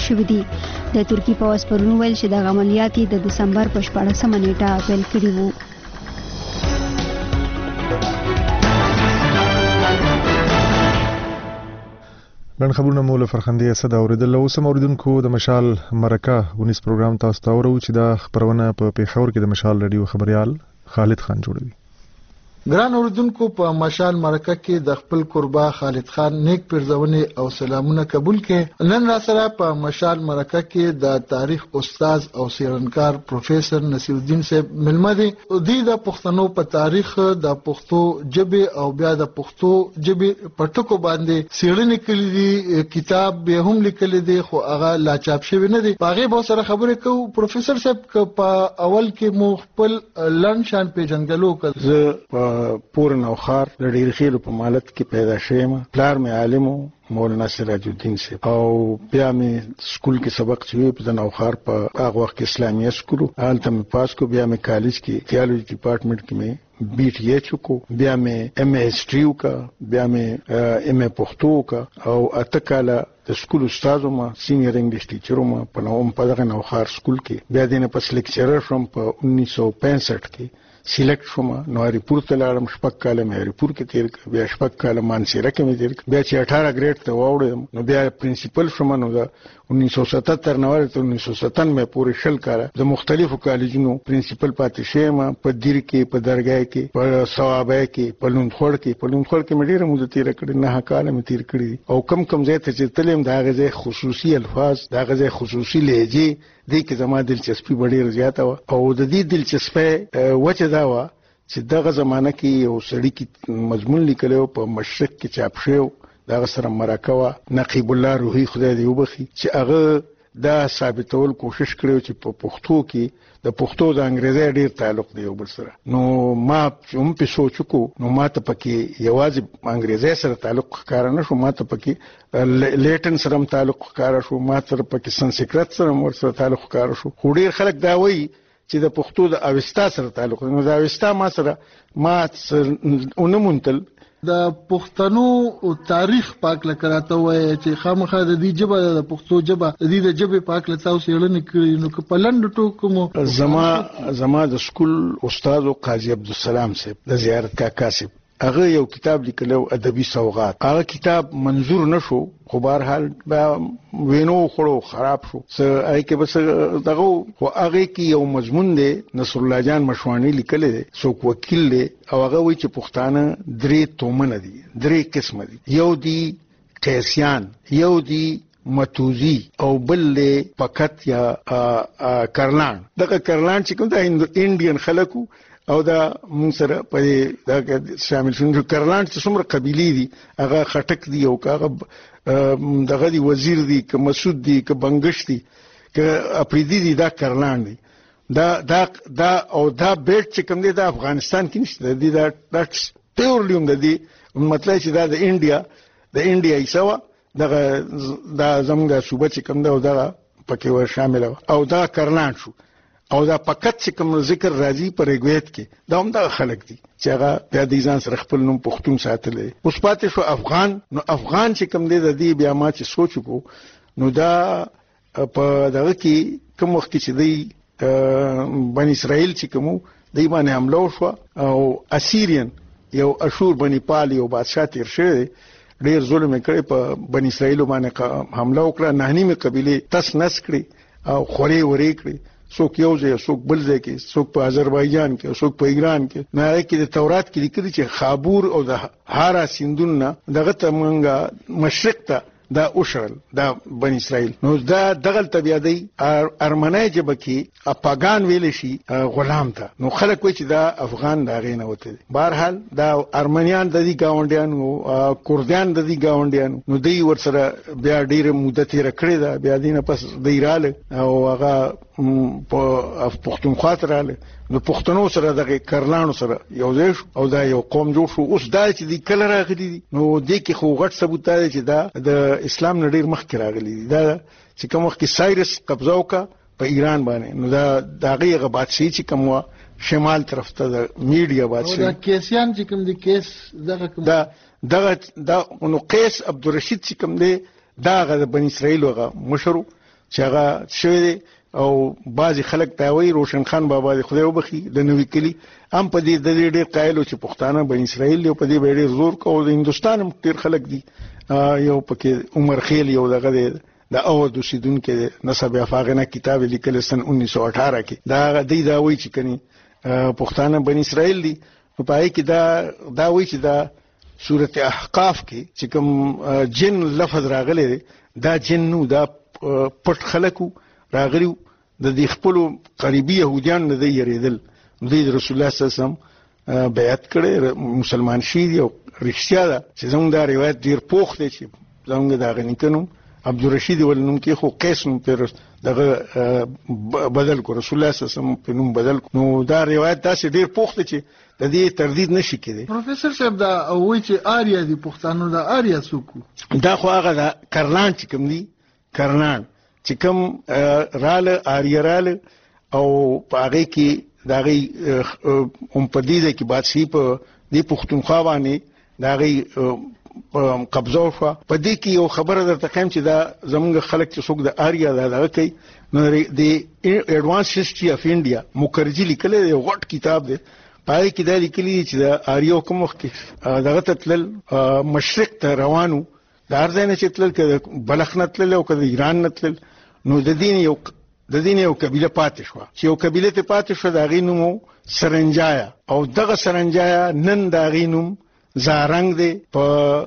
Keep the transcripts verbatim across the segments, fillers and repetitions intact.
شوي دي. د ترکی پوځ پرون ویل چې دغه عملیات د دسمبر په شپاړسمه نیټه پیل کړي وو. نن خبرونه مو له فرخندې اسد اوریدل. اوس هم اوریدونکو د مشال مرکه ونیس پروګرام تاسو ته اورو چې دا خبرونه په پیښور کې د مشال رادیو خبريال خالد خان جوړوي. ګران اوریدونکو په مشال مرکه کې د خپل قربا خالد خان نیک پرځونې او سلامونه قبول کړي. نن را سره په مشال مرکه کې د تاریخ استاد او څېړنکار پروفیسور نصیر الدین صاحب ملمه دي. دوی د پښتنو په تاریخ د پښتو ژبې او بیا د پښتو ژبې په ټکو باندې څېړنې کړې دي. کتاب به هم لیکل دي خو هغه لا چاپ شوی نه دی. هغه به سره خبرې کوو. پروفیسور صاحب په اول کې مو خپل لن شان پیژنګلو کړ. پور نوخار د ډیر خیلو په مالت کې پیدا شوم. پلار مې عالمو مولانا سراج الدین سے او بیا مې سکول کې سبق چې په نوخار په هغه وخت اسلامي سکول حالت مې پاس کو. بیا مې کالج کې تھیولوژي ډپارټمنټ کې مې بی ټی ایچ کو. بیا مې ایم اے هسټری وکا. بیا مې ایم اے پښتو وکا او اته کاله د سکول استاد ما سینیئر انګلیش ټیچر ما په نوم په دغه نوخار سکول کې. بیا دینه پس لیکچرر شوم په انیس سو پینسٹھ کې سلیکټ شوم. نو اریپور ته لاړم. شپږ کاله مې اریپور کې تیر کړ. بیا شپږ کاله مانسیره کې مې تیر کړ. بیا چې اٹھارہ ګریډ ته واوړم نو بیا پرنسپل شوم. نو دا انیس سو ستتر نه ورته انیس سو ستن مې پورې شل کاله د مختلفو کالجونو پرنسپل پاتې شوم. په دیر کې، په درګای کې، په ثوابه کې، په لوندخوړ کې. په لوندخوړ کې مې ډیره موده تیر کړې. نه کاله مې تیر کړې. او کم کم ځای ته چې تلم دا غزه خصوصي الفاظ، دا غزه خصوصي لهجه دې کې زما دلچسپي ډیره زیاته و. او د دې دلچسپي وجه دا و چې دغه زمانہ کې یو سړی کې مضمون لیکلو په مشرق کې چاپ شو. دغه سره مرکه و. نقیب الله روحي خدای دې وبخي چې هغه دا ثابتول کوشش کړو چې په پښتو کې د پښتو د انګریزي ډیر تعلق دی یو بل سره. نو ما هم په سوچ کو نو ما ته پکې یوازې انګریزي سره تعلق ښکار نه شو. ما ته پکې لیټن سره تعلق ښکار شو. ما ته پکې سنسکرت سره ور سره تعلق ښکار شو. خو ډیر خلک دا وایي چې د پښتو د اوستا سره تعلق دی. نو د اوستا ما سره ما اونمونتل د پښتنو تاریخ پاک لکراته وای چې خامخا د دې جبه د پښتو جبه د دې د جبه پاک لتاو سیړنه کړی. نو که پلند ټوکو مو زما زما د سکول استاد قاضي عبدالسلام صاحب د زیارت کاکا صاحب هغه یو کتاب لیکلو ادبي سوغات. هغه کتاب منظور نشو خو بهر حال وینو خړو خراب شو. څه اې کې بس دغه خو هغه کې یو مضمون دی نصر الله جان مشوانی لیکل دی. څوک وکیل دی او هغه وایي چې پښتانه درې تومنه دي، درې قسمه دي. یو دی قیسیان، یو دی متوزی او بل له فقط یا کرلان. دغه کرلان چې کوم د انډین خلکو او دا مون سره په دا شامل شون. کرلان چې څومره قبيلي دي هغه خټک دي او هغه دغه دی وزیر دي که مسعود دي که بنگش دي که اپریدي دي دا کرلان دي. دا دا دا او دا بیٹ چې کوم دی د افغانستان کې نشته. دی دا دټس پیورلی هم دی مطلب چې دا د انډیا د انډیا ایسوا دغه دا زموږ صوبه چې کوم دا دغه پکې ور شامل او دا کرلان شو. او دا فقط چې کوم ذکر راځي پر ریګویت کې دا هم د خلک دي چې هغه بیا د ځان سره خپل نوم پښتون ساتلې. اوس پاتې شو افغان. نو افغان چې کوم دی د دې بیا ما چې سوچ کو نو دا په دغه کې کوم وخت چې دی بنی اسرائیل چې کوم دی باندې حمله وشو او اسیرین یو اشور بنی پال یو بادشاہ تیر شوی ډیر ظلم کړی په بنی اسرائیل باندې حمله وکړه. نه نیمه قبيله تس نس کړی او خوري وري کړی. څوک یو ځای، څوک بل ځای کې، څوک په آذربایجان کې، څوک په ایران کې. نه کې د تورات کې لیکلي چې خابور او د هارا سیندونه دغه ته مونږه مشرق ته دا اوشرل دا بنی اسرائیل. نو دا دغه طبيعه دی ارمنای جبه کې اپاګان ویل شي غلام ته. نو خلک وایي چې دا افغان دا غینه وته. بهر حال دا ارمنیان د دې گاونډیان او کوردیان د دې گاونډیان نو دوی ورسره بیا ډیره مدته رکړې ده. بیا دینه پس د ایراله او هغه په پښتونخوا ته رااله. نو پښتنو سره دغه کرلانو سره یو ځای شو او دا یو قوم جوړ شو. اوس دا چې دی کله راغلي دي نو د کې خو غټ ثبوت دی چې دا د اسلام نه ډیر مخکې راغلي دي. دا چې کوم وخت کې سایرس قبضه وکړه په ایران باندې نو دا دغه غبات شي چې کوم شمال طرف ته د میډیا بادشاہ دا کیسیان چې کوم دي کیس دغه کوم دا دغه دا نو قیس عبدالرشید چې کوم دی دا غ د بنی اسرائیل وغه مشرو چې هغه شوی او بعضی خلک ته وایي روشن خان بابا د خدای وبخي د نوې کلی هم په دې د ډېر قایلو چې پښتانه بن اسرائیل یو په دې ډېر زور کوي د هندستان هم ډېر خلک دي یو پکې عمر خیل یو دغه د او د سیدون کې نسب افاغنه کتاب لیکل سن انیس سو اٹھارہ کې دا دی دا وایي چې کني پښتانه بن اسرائیل دي په پای کې دا دا وایي چې دا سورته احقاف کې چې کوم جن لفظ راغلی دا جن نو دا پټ خلکو راغلیو د دې خپل قریبي يهوديان نه دی یریدل د رسول الله صلی الله علیه وسلم بیعت کړي مسلمان شي او رښتیا ده چې زموږ دا روایت ډیر پوخ دی چې زموږ دا غنیکنو عبدالرشید ولنوم کې خو قیس نوم پر دغه بدل کو رسول الله صلی الله علیه وسلم په نوم بدل نو دا روایت داسې ډیر پوخ دی چې د دې تردید نشي کېدی. پروفیسور صاحب دا وایي چې آریا دي پښتانه دا آریا څوک دا خو هغه دا کرنان چې کوم دي کرنان چې کوم راله آریراله او پاره کې داغي هم پدیده کې بادشاہي په دې پښتونخوا باندې داغي قبضه شو په دې کې یو خبره درته کوم چې دا زمونږ خلک چې څوک د آریا دغه کوي نو د ایڈوانس هیسټري اف انډیا مکرجی لیکل دی غټ کتاب دی پای کې دا لیکلي چې د آریو کوم وخت دغه تل مشرق ته روانو دا ارزنه چې تل کې بلخ نه تل او کې ایران نه تل نو د دین یو د دین یو قبيله پاتې شو چې یو قبيله ته پاتې شو دا غینو سرنجایا او دغه سرنجایا نن دا غینو زارنګ دی په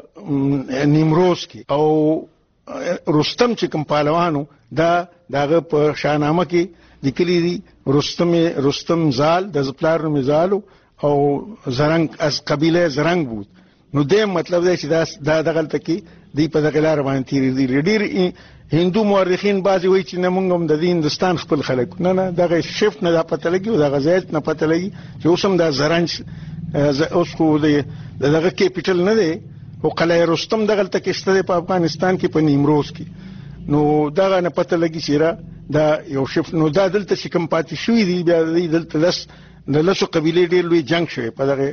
نیمروز کې او رستم چې کوم پهلوانو دا داغه په شاهنامه کې لیکلي دي رستم رستم زال د زپلار مزالو او زرنګ از قبيله زرنګ بود نو دې مطلب دی چې دا دغه تکي دی په دغه لار باندې تیر دي ډیر هندو مورخین بعضی وایي چې موږ هم د هندستان خپل خلک نه نه دغه شفت نه پته لګي او دغه ځای نه پته لګي چې اوس هم دا زرنج اوس خو دغه کیپټل نه دی او قلعه رستم دغه تک شته په افغانستان کې په نیمروز کې نو دغه نه پته لګي چې را دا یو شفت نو دا دلته چې کوم پاتې شوی دی بیا دلته لس د لسو قبیلې ډېر لوی جنگ شوی په دغه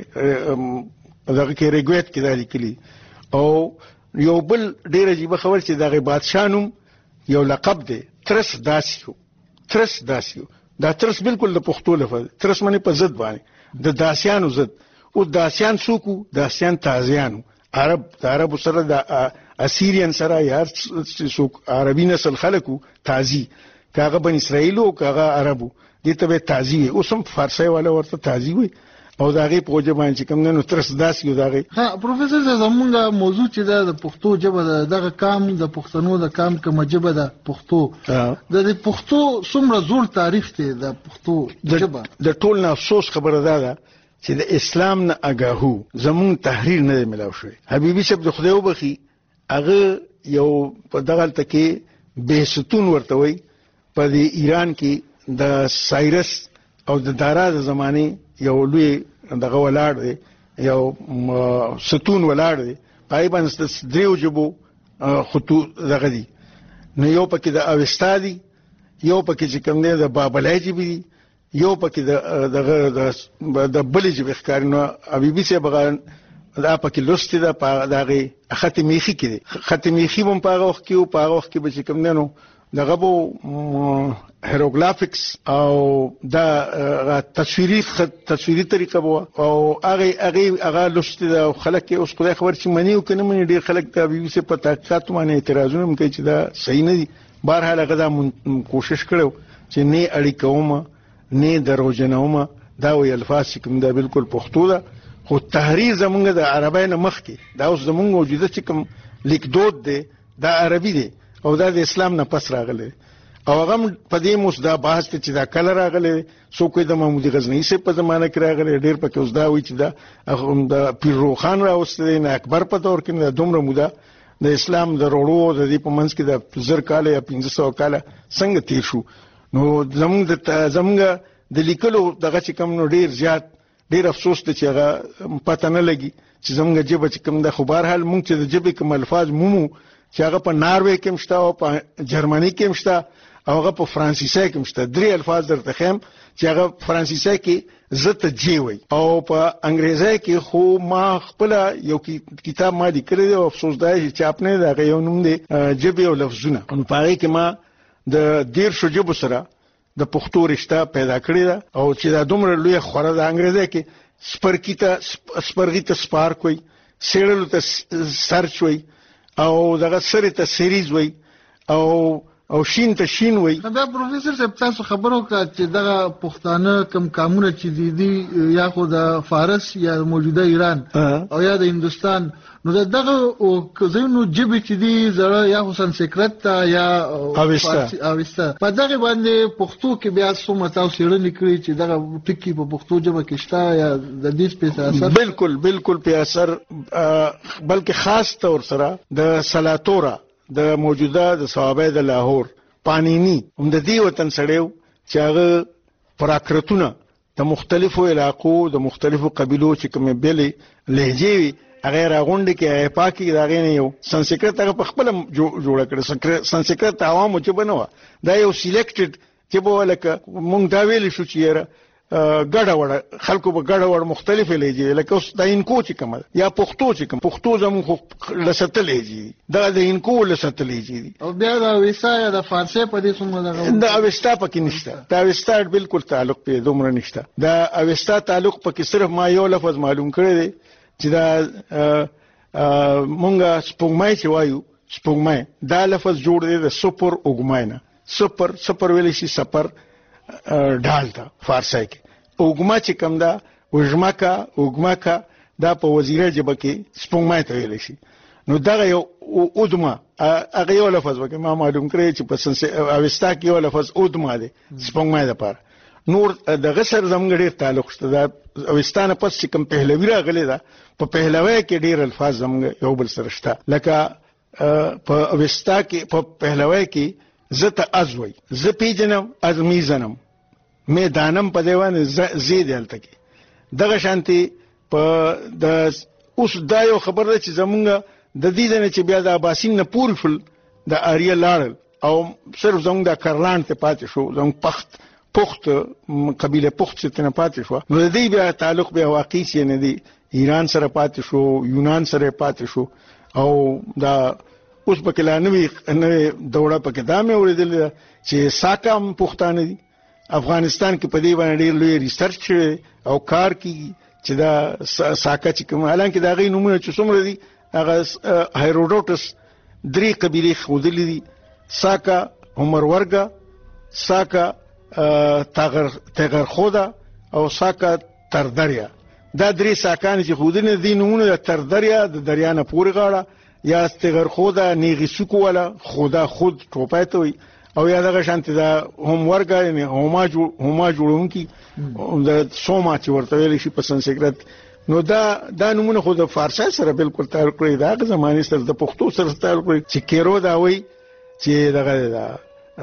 دغه کې ریګویت کې دا لیکلي او یو بل ډېر عجیب خبر چې دغه بادشاہ نوم یو لقب دی ترس داسیو ترس داسیو دا ترس بالکل د پښتو لفظ ترس معنی په ضد باندې د داسیانو ضد او داسیان سوکو داسیان تازیانو عرب د عرب سره د اسیریان سره یار سوک عربي نسل خلکو تازی کاغه بن اسرائیل او کاغه عربو دې ته تازی اوس هم فارسی والا ورته تازی وي او داغه پروژه باندې کوم نه نو ترس داسیو داغه ها پروفیسور زمونږه موضوع چې د پښتو ژبه دغه کام د پښتنو د کام کوم ژبه د پښتو د پښتو څومره زوړ تاریخ دی د پښتو ژبه د ټول نه افسوس خبره ده چې د اسلام نه اگاهو زمون تحریر نه ملاو شوی حبیبي صاحب د خدای وبخي هغه یو په دغه تکي بیستون ورته وي په ایران کې د سایرس او د دارا د زمانه یو لوی دغه ولاړ دی یو ستون ولاړ دی پای باندې دریو جبو خطوط دغه دی نو یو پکې د اوستادي یو پکې چې کوم دی د بابلای جبي یو پکې د دغه د بلې جبې ښکارینو حبیبي صاحب بغان دا پکې لوستي دا دغه ختمیخي کې دی ختمیخي هم په هغه وخت کې او په هغه وخت کې به کوم دی نو دغه بو هیروګلافکس او دا تصویری تصویری طریقه بو او هغه هغه هغه لوستي دا خلک اوس خدای خبر چې منی او کنه منی ډیر خلک ته بي بي سي په تحقیقات باندې اعتراضونه کوي چې دا صحیح نه دي بهرحال هغه دا کوشش کړو چې نه اړیکه ومه نه دروژنومه دا وی الفاظ کوم دا بالکل پښتو ده خو تحریر زمونږ د عربی نه مخ کې دا اوس زمونږ موجوده چې کوم لیکدود دی دا عربي دی او دا د اسلام نه پس راغلی او هغه په دې موږ دا بحث چې دا کله راغلی سو کوی د محمود غزنوي سه په زمانه کې راغلی ډیر پکې اوس دا وی چې دا د پیرو خان راوستل نه اکبر په تور کې د دومره موده د اسلام د وروړو د دې په منځ کې د زر کال یا پنځه سوه کال څنګه تیر شو نو زمونږ د زمونږ د لیکلو دغه چې کوم نو ډیر زیات ډیر افسوس ته چې هغه پته نه لګي چې زمونږ جبه چې کوم د خو بهرحال مونږ چې د جبې کوم الفاظ مومو چې هغه په ناروې کې مشته او په جرمني کې مشته او هغه په فرانسیسي کې مشته درې الفاظ درته خیم چې هغه فرانسیسي کې زت جی وي او په انګریزي کې خو ما خپل یو کتاب ما لیکلی دی او افسوس دی چې چاپ نه دا یو نوم دی جبې او لفظونه په هغه کې ما د دیرشو ژبو سره د پښتو رشته پیدا کړې ده او چې دا دومره لوی خوره د انګریزي کې سپرکی ته سپرغی ته سپارک وي، سیړلو ته سرچ وي، او دغه سری ته سیریز وي، او او شین ته شین وي. دا پروفیسور صاحب تاسو خبرو کا چې دغه پښتانه کم کامونه چې دي دي یا خو د فارس یا موجوده ایران او یا د هندستان، نو دغه او زینو جبه چې دي زړه یا خو سنسکرت تا یا فارسی اوستا په دغه باندې پښتو کې بیا څومره تاسو یې لیکلي چې دغه ټکی په پښتو ژبه کې شته یا د دې په اثر؟ بالکل بالکل په اثر، بلکې خاص طور سره د سلاتورا د موجوده د صحابه د لاهور پانینی هم د دې وطن سړیو چې هغه پراکرتونه د مختلفو علاقو د مختلفو قبیلو چې کومه بیلې لهجې وي هغه راغونډ کې هغه پاکي راغی نه یو سنسکرت هغه په خپل جوړ کړ. سنسکرت عوامو چې بنو دا یو سلیکټډ چې به ولکه مونږ دا ویل شو چې ګډه وړه خلکو به ګډه وړ مختلفې لهجې لکه اوس د انکو چې کوم یا پښتو چې کوم پښتو زموږ لسته لهجې دا د انکو لسته لهجې دي او بیا د اوستا یا د فارسی په دې څومره دغه د اوستا پکې نشته. د اوستا بالکل تعلق په دومره نشته. د اوستا تعلق پکې صرف ما یو لفظ معلوم کړی دی چې دا مونږه سپوږمۍ چې وایو سپوږمۍ دا لفظ جوړ دی د سپر اوګمای نه. سپر سپر ویل شي سپر ډال تا فارسی کې اوګما چې کوم دا وژمکا اوګمکا دا په وزیره جبه کې سپوږمۍ ته ویل شي. نو دا یو اودما هغه یو لفظ وکي ما معلوم کړی چې په سنس اوستا کې یو لفظ اودما دی سپوږمۍ لپاره. نور د غسر زموږ ډیر تعلق شته دا اوستانه پس چې کوم پهلوی راغلی دا په پهلوی کې ډیر الفاظ زموږ یو بل سره شته لکه په اوستا کې په پهلوی کې زت ازوي ز پیجنم از میزنم مې دانم په دیوان زید هلته کې دغه شانتي په د اوس دا یو خبر ده چې زمونږ د دې نه چې بیا د عباسین نه پور فل د آریا لاړل او صرف زمونږ د کرلان ته پاتې شو زمونږ پخت پخت قبيله پخت ته نه پاتې شو. نو د دې بیا تعلق بیا واقعي چې نه دی ایران سره پاتې شو یونان سره پاتې شو او دا اوس په کله نوې نوې دوړه په کې دا مې اوریدل چې ساکام پښتانه دي افغانستان کې په دې باندې ډېر لوی ریسرچ او کار کوي چې دا ساکا چې کوم حالانکه دا غي نمونه چې څومره دي هغه هایروډوټس درې قبيله خودلې دي ساکا عمر ورګه ساکا تاغر تاغر خودا او ساکا تردریا دا درې ساکان چې خودنه دي نمونه د تردریا د دریا نه پورې غاړه یا استغر خودا نیغي سکو ولا خدا خود ټوپایته وي او یا دغه شانت دا هم ورګا نه هما جوړ هما جوړونکي د سوما چې ورته ویل شي په سنسکرت. نو دا دا نمونه خو د فارسی سره بالکل تعلق لري دا د زماني سره د پښتو سره تعلق لري چې کیرو دا وای چې دغه دا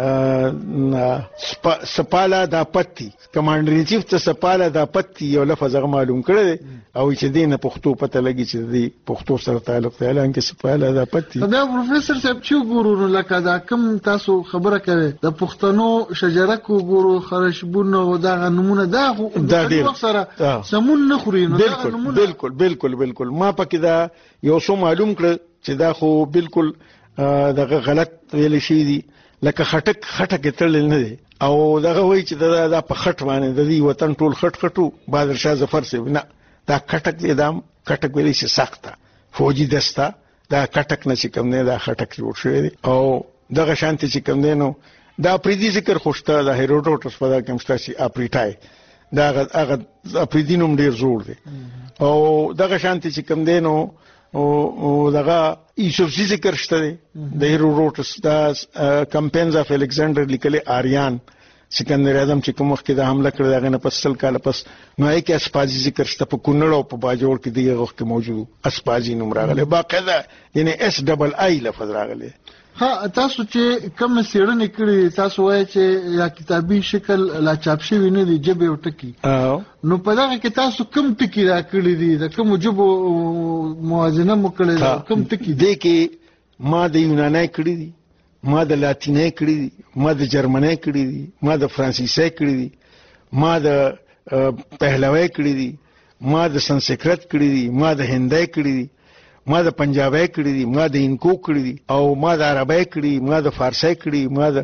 سپاله دا پتی کمانډر ان چیف ته سپاله دا پتی یو لفظ معلوم کړی او چې دینه پښتو پته لګی چې د پښتو سره تعلق دی لکه سپاله دا پتی. دا پروفیسور صاحب چې ګورو لکه دا کوم تاسو خبره کوي د پښتنو شجره کو ګورو خرشبونه دا نمونه دا خو دا ډیر سره سمون نه خوري نو دا نمونه بالکل بالکل بالکل ما پکې دا یو څه معلوم کړ چې دا خو بالکل دغه غلط ویل شي دي لکه خټک خټک تړل نه دي او دغه وای چې دا د په خټ باندې د دې وطن ټول خټ خټو بادر شاه ظفر سي نه دا خټک دې دام خټک ویلې شي سخته فوجي دستا دا خټک نه چې کوم نه دا خټک جوړ شوی او دغه شانتي چې کوم نه نو دا پریدي ذکر خوشته د هیروډوټس په دا کوم ستاسي اپریټای دا هغه اپریدینوم ډیر زوړ دی او دغه شانتي چې کوم دی نو او دغه یوسفزی ذکر شته دی د هیروډوټس دا کمپینز اف الکساندر لیکلي آریان سکندر اعظم چې کوم وخت د حمله کړ دغه نه پس سل کال پس نو یې کې اسپازي ذکر شته په کونړ او په باجوړ کې دی وخت کې موجود اسپازي نوم راغلی باقاعده یعنی اس ډبل آی لفظ راغلی. ها تاسو چې کوم سیړنې کړې تاسو وایي چې یا کتابي شکل لا چاپ شوی نه دی جبه او ټکی نو په دغه کې تاسو کوم ټکی را کړی دي د کوم جبو موازنه مو کړی کوم ټکی دی کې ما د یوناني کړی دي ما د لاتیني کړی دي ما د جرمني کړی دي ما د فرانسیسي کړی دي ما د پهلوي کړی دي ما د سنسکرت کړی دي ما د هندي کړی دي ما د پنجابي کړی دي ما د انکو کړی دي او ما د عربی کړی ما د فارسی کړی ما د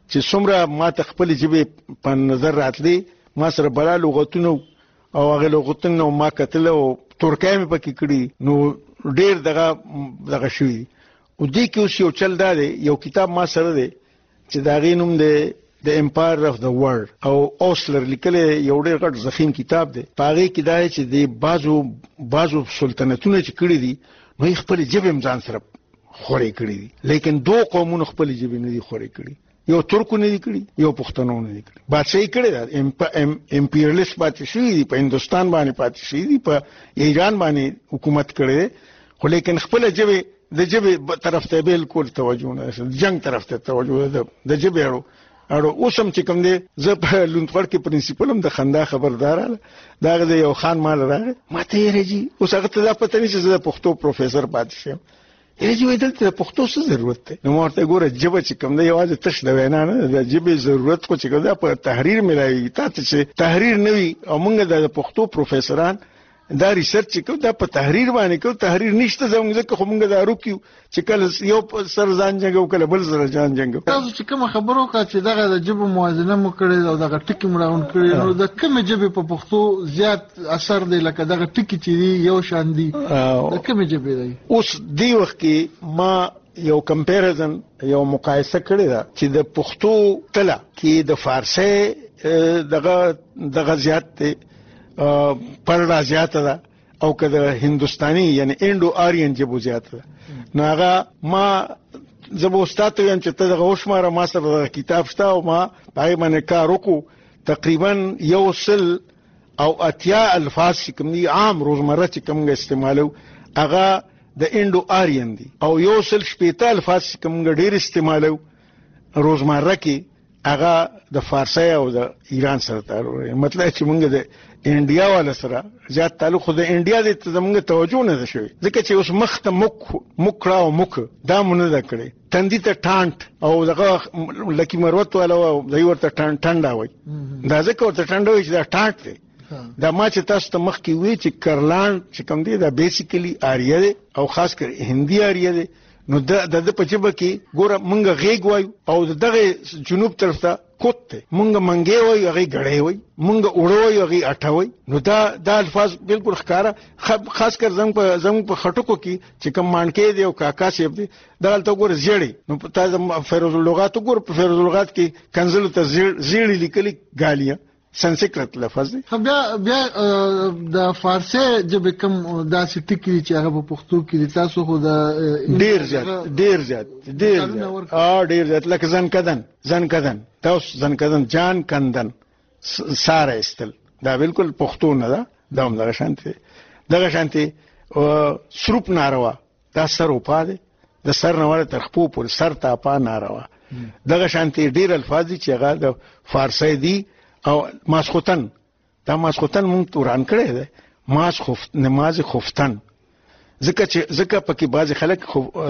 چې څومره ما ته خپل ژبې په نظر راتلی ما سره بلا لغتونه او هغه لغتونه ما کتل او ترکای مې پکې کړي نو ډیر دغه دغه شوی او دې کې اوس یو چل دا دی یو کتاب ما سره دی چې دا غي نوم دی د امپایر اف د ورلد او اوسلر لیکل یو ډیر غټ ضخیم کتاب دی پاره کې دا چې د بازو بازو سلطنتونه چې کړی دي نو خپل ژبه ځان سره خوري کړی دي لیکن دوه قومونو خپل ژبه نه دي خوري کړی یو ترکو نه دي کړی یو پښتنو نه دي کړی بادشاہي کړی دا امپیریالیست پاتې شوی دی په هندستان باندې پاتې شوی دی په ایران باندې حکومت کړی خو لیکن خپل ژبه د ژبه طرف ته بالکل توجه نه جنگ طرف ته توجه ده د ژبه اړو اړو اوسم چې کوم دی زه په لوندخوړ کې پرنسپل هم د خندا خبردار دا غو یو خان مال راغی ماته یې رجی اوس هغه ته پته نشي چې د پښتو پروفیسور پاتې شم یې چې وایي دلته پښتو څه ضرورت دی نو ورته ګوره ژبه چې کوم دی یوازې تش د وینا نه د ژبې ضرورت خو چې کوم دی په تحریر ملایي تاسو چې تحریر نه وي او موږ د پښتو پروفیسوران دا ریسرچ کو دا په تحریر باندې کو تحریر نشته زموږ ځکه خو موږ دا روکیو چې کله یو سر ځان جنګو کله بل سر ځان جنګو تاسو چې کوم خبرو کا چې دغه د جبه موازنه مو کړې او دغه ټکی مراون کړې نو د کوم جبه په پښتو زیات اثر دی لکه دغه ټکی چې یو شان دی د کوم جبه دی اوس دی وخت کې ما یو کمپیریزن یو مقایسه کړې ده چې د پښتو تله کې د فارسی دغه دغه زیات دی پرړه زیاته ده او کله هندستاني یعنی انډو آریان جبو زیاته ده نو هغه ما زبو استاد یم چې ته دغه وشماره ما سره کتاب شته او ما پای باندې کار وکړو تقریبا یو سل او اتیا الفاظ کوم دي عام روزمره چې کوم استعمالو هغه د انډو آریان دي او یو سل شپږ الفاظ کوم ډیر استعمالو روزمره کې هغه د فارسی او د ایران سره تعلق مطلب چې موږ د انډیا والا سره زیات تعلق خو د انډیا د زموږ توجه نه شوی ځکه چې اوس مخ ته مخ مخړه او مخ دا مونږ نه کړی تندې ته ټانټ او دغه لکی مروت والا او دای ورته ټانټ ټانډا وای دا ځکه ورته ټانډا وای چې دا ټانټ دی دا ما چې تاسو ته مخ کې وی چې کرلان چې کوم دی دا بیسیکلی آریا دی او خاص کر هندي آریا دی نو د د پچبه کې ګوره مونږ غېګ وای او دغه جنوب طرف ته کوت ته مونږ منګي وای هغه غړې وای مونږ وړو وای هغه اټوي نو دا د الفاظ بالکل ښکارا خاص کر زنګ په زنګ په خټکو کې چې کوم مانکې دی او کاکا سیب دی دا ته ګوره زیړې نو تاسو فیروز اللغات ګوره په فیروز اللغات کې کنزل ته زیړې لیکلي غالیا سنسکرت لفظ دی بیا بیا د فارسی جبه کوم داسې ټکی چې هغه په پښتو کې تاسو خو د ډیر زیات ډیر زیات ډیر زیات ا ډیر زیات لکه ځن کدن ځن کدن تاسو ځن کدن جان کندن ساره استل دا بالکل پښتو نه ده دا هم دغه شانتي دغه شانتي سروپ ناروا دا سر او پاده د سر نواله تر خپو پر سر تا پا ناروا دغه شانتي ډیر الفاظ چې هغه د فارسی دي او ماسختن دا ماسختن مونږ توران کړی دی ماس خفت نماز خفتن ځکه چې ځکه پکې بعض خلک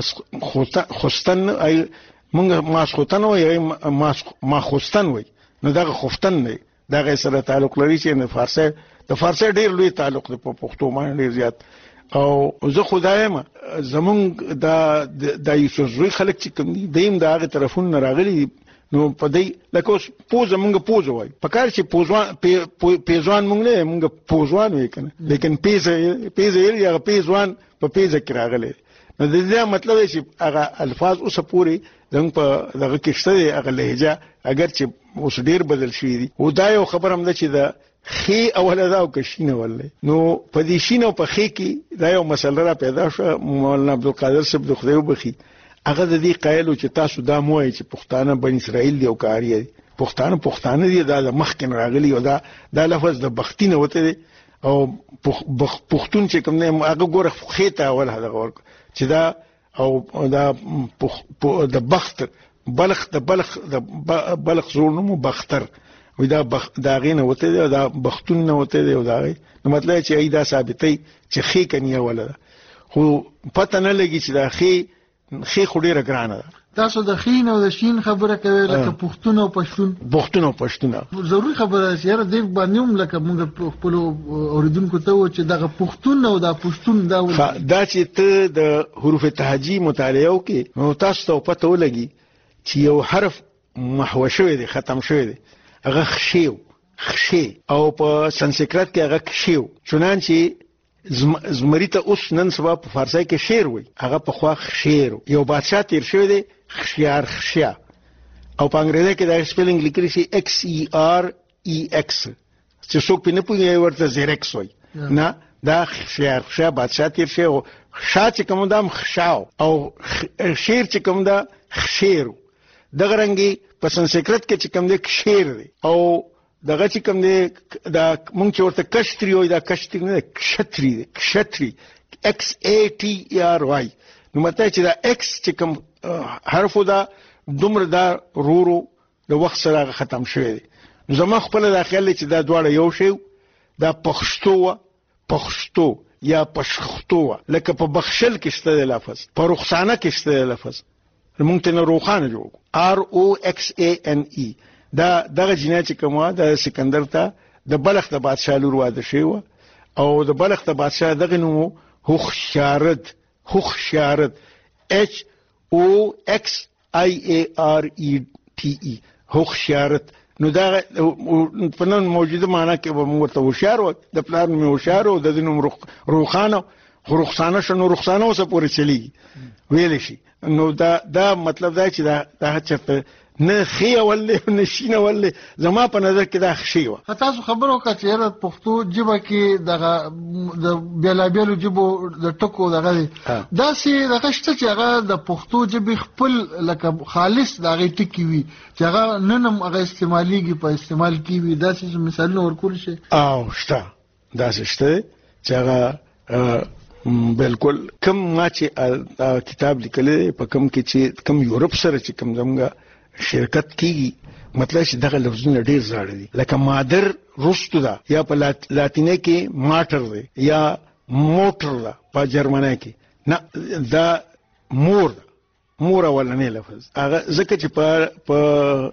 خوستن ای مونږ ماسختن وای ماس ما خوستن وای نو دا خفتن نه دا سره تعلق لري چې د فارسی د فارسی ډیر لوی تعلق دی په پښتو باندې ډیر زیات او زه خدایم زمونږ دا د یوسفزوی خلک چې کوم دي دیم دا هغه طرفونه راغلي نو په دې لکه اوس پوز مونږ پوز وای په کار چې پوزوان پیزوان مونږ نه مونږ پوزوان وای کنه لیکن پیز پیز یا پیزوان په پیز کې راغلي نو د دې مطلب چې هغه الفاظ اوس پوری زموږ په دغه کې شته هغه لهجه اگر چې اوس ډیر بدل شوی دي او دا یو خبر هم ده چې دا خي اوله دا او کشینه ولې نو په دې شینه او په خي کې دا یو مسله را پیدا شو مولانا عبدالقادر صاحب د خدای وبخي هغه د دې قایلو چې تاسو دا موای چې پښتانه بن اسرائیل دی او کاری دي پښتانه پښتانه دي دا د مخکن راغلي او دا د لفظ د بختینه وته دي او پښتون چې کوم نه هغه ګوره خېته اول هغه ورک چې دا او دا د بخت بلخ د بلخ د بلخ زورنمو بختر وي دا بخ دا غینه وته دی دا بختون نه وته دی او دا نو مطلب چې ای دا ثابتې چې خې کنيه ولا خو پته نه لګي چې دا خې خې خډيره ګرانه ده تاسو د خین او د شین خبره کوي لکه پښتون او پښتون پښتون او پښتون ضروري خبره چې یاره دې باندې هم لکه موږ خپل اوریدونکو ته و چې دغه پښتون او د پښتون دا دا چې ته د حروف تهجی مطالعه وکې نو تاسو ته پته ولګي چې یو حرف محو شوی دی، ختم شوی دی. هغه خشیو خشی او په سنسکرت کې هغه خشیو. چنانچه زمری ته اوس نن سبا په فارسی کې شیر وای، هغه په خوا خشیر. یو بادشاہ تیر شوی دی خشیار خشیا، او په انګریزي کې دا سپیلینګ لیکل شي ایکس ای آر ای ایکس، چې څوک په نه پوهیږي ورته زیرکس وای. نه دا خشیار خشیا بادشاہ تیر شوی، او خشا چې کوم دام خشاو او شیر چې کوم دا خشیرو. دغه رنګي په سنسکرت کې چې کوم دی خشیر دی، او دغه چې کوم دی دا مونږ چې ورته کشتری وای، دا کشتری نه کشتری دی، کشتری ایکس ای ټی ای آر وای. نو مته چې دا ایکس چې کوم حرف دا دومره دا رورو د وخت سره ختم شوی دی. نو زما خپل داخله چې دا دواړه یو شی، دا پښتو پښتو یا پښختو، لکه په بخشل کې شته لفظ، په رخصانه کې شته لفظ، مونږ ته نه روخانه جوړ آر او ایکس ای ان ای. دا دغه جنایت چې کومه د سکندر ته د بلخ د بادشاہ لور واده شوی و، او د بلخ د بادشاہ دغه نوم هوښیارد هوښیارد اچ او ایکس آی ای آر ای ټی ای هوښیارد. نو دا په نن موجوده معنا کې به موږ ته هوښیار و، د پلار نوم هوښیار او د نوم روخانه، خو رخصانه شنو رخصانه اوسه پورې چلیږي ویل شي. نو دا دا مطلب دا چې دا دا چرته نه خي ولې نه شینه ولې زما په نظر کې دا خشي و. تاسو خبرو کا چې پښتو جبه کې دغه د بیلابیلو جبو د ټکو دغه دا سي دغه شته چې هغه د پښتو جبه خپل لکه خالص دغه ټکی وي چې هغه ننم هغه استعماليږي په استعمال کې وي. دا څه مثالونه ورکول شي؟ او شته دا شته چې هغه بالکل کم ما چې کتاب لیکل په کم کې چې کم یورپ سره چې کم زموږه شرکت کیږي، مطلب چې دغه لفظونه ډیر زاړه دي، لکه مادر رستو ده یا په لاتینه کې ماټر دی یا موټر ده په جرمنی کې، نه دا مور ده، مور اولنې لفظ هغه ځکه چې په په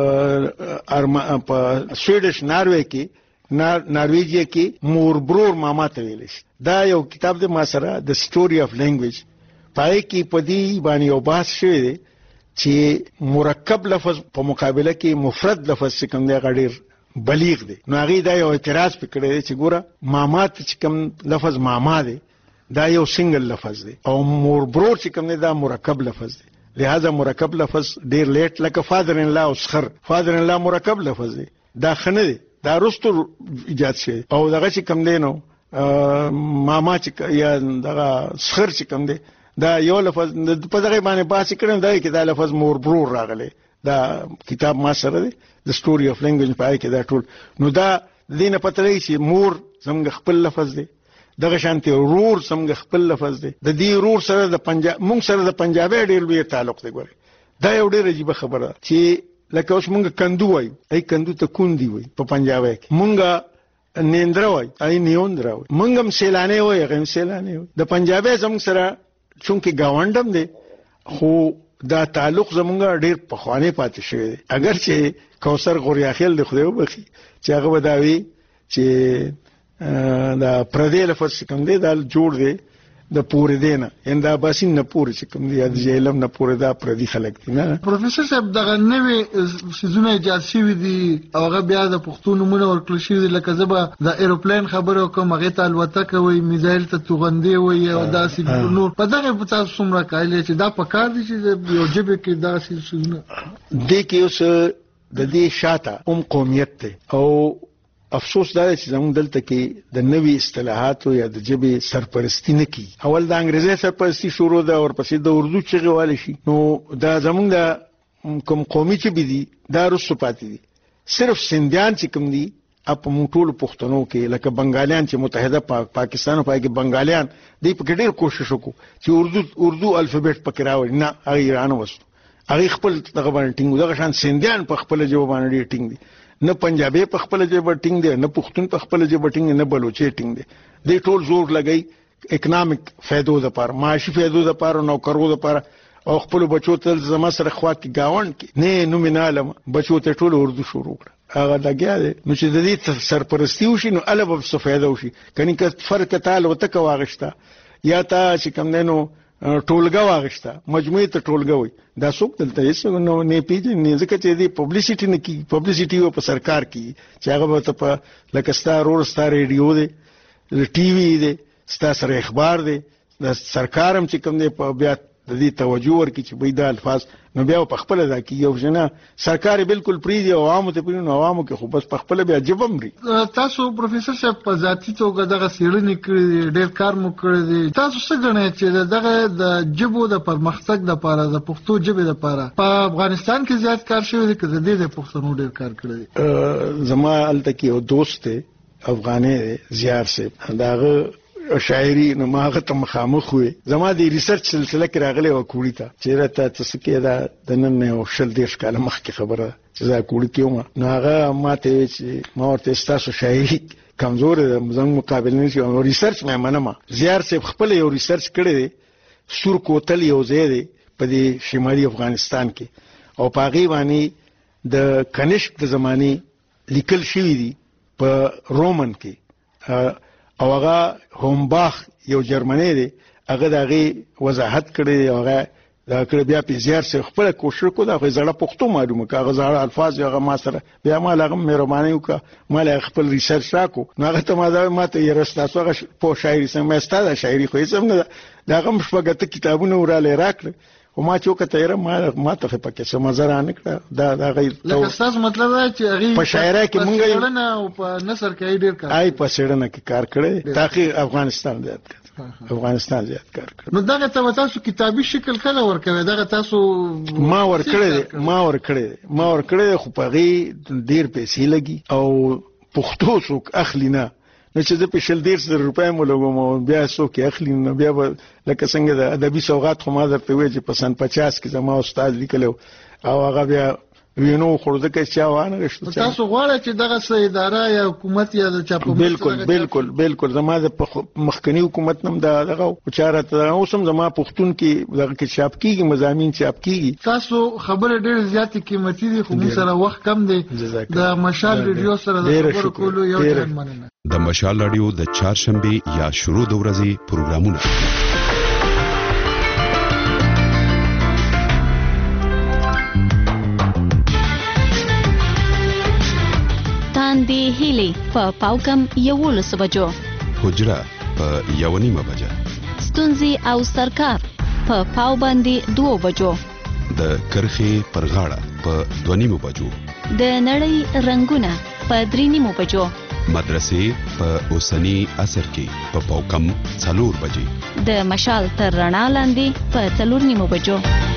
ارما په سویډش ناروې کې نارویجیا کې مور برور ماما ته ویل شي. دا یو کتاب دی ما سره د سټوري اف لینګویج، پای کې په دې باندې یو بحث شوی دی چې مرکب لفظ په مقابله کې مفرد لفظ چې کوم دی غډیر بلیغ دی. نو هغه دا یو اعتراض پکړی دی چې ګوره ماما ته چې کوم لفظ ماما دی دا یو سنگل لفظ دی، او مور برور چې کوم دی دا مرکب لفظ دی. لہذا مرکب لفظ ډیر لیټ، لکه فادر ان لا او سخر، فادر ان لا مرکب لفظ دی، دا خنه دی، دا رستو ایجاد شي. او دغه چې کوم دی نو ماما چې یا دغه سخر چې کوم دی دا یو لفظ په دغه باندې باسي کړم، دا کې دا لفظ مور برور راغلی. دا کتاب ما سره دی د سټوري اف لینګویج، پای کې دا ټول. نو دا دینه پته لري چې مور زموږ خپل لفظ دی، دغه شانتي رور زموږ خپل لفظ دی. د دې رور سره د پنجاب مونږ سره د پنجابي ډېر لوی تعلق دی. ګوري دا یو ډېر عجیب خبره چې لکه اوس مونږ کندو وایو، ای کندو ته کوندي وایي په پنجابي کې، مونږ نیندرا وایي ای نیوندرا وایي، مونږ هم سیلانه وایي هغه هم سیلانه وایي. د پنجابي زموږ سره چونکه گاونډم دی، خو دا تعلق زمونږ ډیر پخوانی پاتې شوی دی. اگر چې کوثر غوریاخیل د خدای وبخي چې هغه وداوي چې دا پردې لفظ کوم دی دا جوړ دی د پورې دینه انده باسین نه پورې چې کوم دی د جیلم نه پورې دا پردي خلک دي. نه پروفیسور صاحب دغه نوې سيزونه ایجاد شوي دي او هغه بیا د پښتو نمونه ورکړل شوي دي، لکه زبا د ایروپلین خبره کوم هغه ته الوتکه وي، میزایل ته توغندې وي او داسې نور. په دغه په تاسو څومره کایلی چې دا په کار دي چې یو جبه کې داسې سيزونه دي کې اوس د دې شاته ام قومیت ته. او افسوس دا چې زموږ دلته کې د نوې اصطلاحاتو یا د جبه سرپرستی نه کی. اول د انګریزي سرپرستی شروع ده او ورپسې د اردو چغې والی شي. نو دا زموږ د کوم قومي چې بيدي دا رسو پاتې دي. صرف سندیان چې کوم دي اپ موږ ټول پښتنو کې لکه بنگالیان چې متحده پا پاکستان او پای کې بنگالیان دې په ډېر کوشش وکړو چې اردو اردو الفابet پکې راوړي. نه هغه ایران وستو، هغه خپل دغه باندې ټینګ دغه شان سندیان په خپل ژبه باندې ټینګ دي، نه پنجابي په خپل ژبه ټینګ دی، نه پښتون په خپل ژبه ټینګ دی، نه بلوچي ټینګ دی. دې ټول زور لګي اکونومیک فائدو لپاره، معاشي فائدو لپاره، نوکرو لپاره، او خپل بچو ته زما سره خوا کې گاوند کې نه نومینالم بچو ته ټول اردو شروع کړ. هغه لګیا دی نو چې د دې سرپرستی وشي نو الوب څه فائدہ وشي. کني که فرق تعالی وتک واغښتا یا تا چې کوم دینو ټولګه واغښته مجموعي ته ټولګه وي دا څوک دلته هیڅ نو نه پیژني ځکه چې دی پبلسټي نه کی پبلسټي او په سرکار کی چې هغه به په لکه ستا رور ستا ریډیو دی ټي وي دی ستا سره اخبار دی د سرکار هم چې کوم دی په بیا د دې توجه ورکړي چې بې دا الفاظ نو بیا په خپل دا کې یو جنا سرکار بالکل پریدي او عوامو ته پریدي نو عوامو کې خو بس په خپل بیا جبم لري. تاسو پروفیسور صاحب په ذاتي توګه دغه څېړنې کړې ډېر کار مو کړی دی تاسو څه ګڼئ چې دغه د ژبو د پرمختګ لپاره د پښتو ژبې لپاره په افغانستان کې زیات کار شوی دی که د دې د پښتنو ډېر کار کړی دی؟ زما هلته کې یو دوست دی افغاني زیار صاحب داغه شاعري نو ما هغه ته مخامخ وې زما د ریسرچ سلسله کې راغلی و کوړی ته چې راته څه کې دا د نن یو شل دیش کاله مخکې خبره چې دا کوړی کې و نو هغه ما ته چې ما ورته ستاسو شاعري کمزور ده زموږ مقابل نه شي او ریسرچ مې منم زیار صاحب خپل یو ریسرچ کړی دی سور کوتل یو ځای دی په دې شمالي افغانستان کې او په هغې باندې د کنشک د زمانې لیکل شوي دي په رومن کې او هغه هومباخ یو جرمنی دی هغه د هغې وضاحت کړی او هغه دا کړی بیا په زیار سره خپل کوشش کو دا زړه پښتو معلومه کا هغه زړه الفاظ هغه ما سره بیا ما هغه مهرباني وکړه ما خپل ریسرچ راکو نو هغه ته ما دا ما ته یې رستا هغه په شاعري سم ما ستاده شاعري خو یې سم نه دا هغه مشفقته کتابونه وراله راکړه او ما چوکه تیرې ما ما ته پکې څه مزه را نکړه دا دا غي لکه تاسو مطلب دا چې هغه په شاعرۍ کې مونږ یې نه او په نثر کې ډېر کار آی په شاعرۍ کې کار کړی تاکي افغانستان زیات کړ افغانستان زیات کار کړ نو دا ته تاسو کتابي شکل کله ورکوي دا تاسو ما ورکړی ما ورکړی ما ورکړی خو په غي ډېر پیسې لګي او پښتو څوک اخلي نه نو چې د په شل ډیر سره روپۍ مو لګوم بیا څوک اخلي نو بیا لکه څنګه د ادبي سوغات خو ما درته وایي چې په سن پچاس کې زما استاد لیکلو او هغه بیا وینو خورده کې چا وانه غشت تاسو غواړئ چې دغه څه اداره یا حکومت یا د چاپو بالکل بالکل بالکل زما د مخکنی حکومت نم دا دغه چاره ته اوسم زما پښتون کې دغه کې چاپ کیږي مضامین چاپ کیږي تاسو خبره ډېر زیاتې قیمتي دي خو موږ سره وخت کم دی د مشال ریډیو سره د خبرو کولو یو ځل مننه د مشال رادیو د چهارشنبه یا شروع د ورځې پروګرامونه تاندې هیلې په پاوکم یولس بجو حجره په یو نیمه بجه ستونزې او سرکار په پاو باندې دوه بجو د کرخې پر غاړه په دوه نیمه بجو د نړۍ رنگونه په درې نیمه بجو مدرسې په اوسنی عصر کې په پاوکم څلور بجې د مشال تر رڼا لاندې په څلور نیمه بجو